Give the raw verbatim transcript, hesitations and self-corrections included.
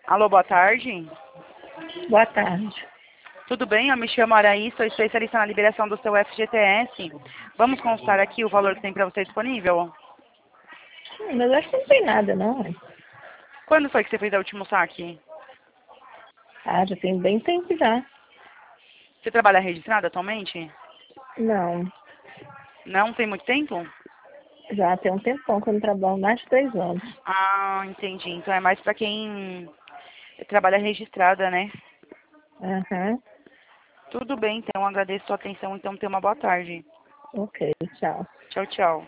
Alô, boa tarde. Boa tarde. Tudo bem? Eu me chamo Araí, sou especialista na liberação do seu F G T S. Vamos consultar aqui o valor que tem para você disponível? Hum, Mas acho que não tem nada, não. Quando foi que você fez o último saque? Ah, já tem bem tempo já. Você trabalha registrado atualmente? Não, Não tem muito tempo? já tem um tempão que eu não trabalho, mais de três anos. Ah, entendi. Então é mais para quem trabalha registrada, né? Aham, Tudo bem, então. Agradeço a sua atenção. Então, tenha uma boa tarde. ok, tchau. Tchau, tchau.